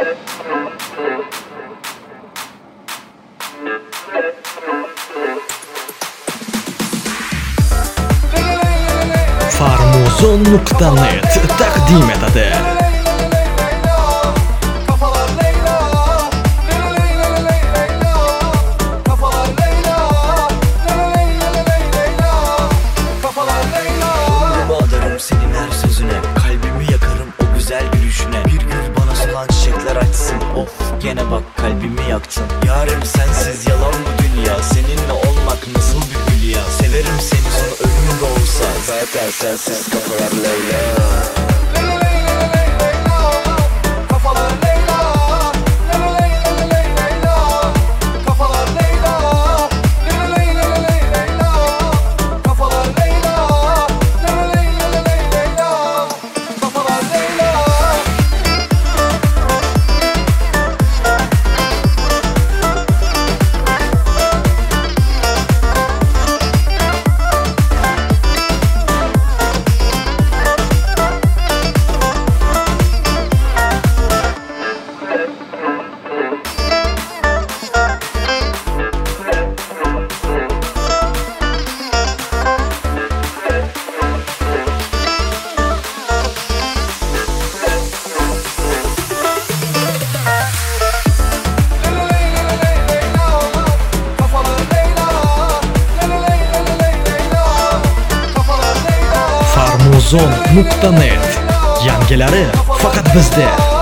Farmuzon.net taqdim etadi. Senin her sözüne, kalbimi yakarım o güzel gülüşüne. Bir gül bana solan çiçekler açsın. Of gene bak kalbimi yaktın. Yarım sensiz yalan bu dünya. Seninle olmak nasıl bir hülya. Severim seni son ömrüm de olsa. Zaten sensiz kafalar Leyla. Farmuzon.net yangilari faqat bizda.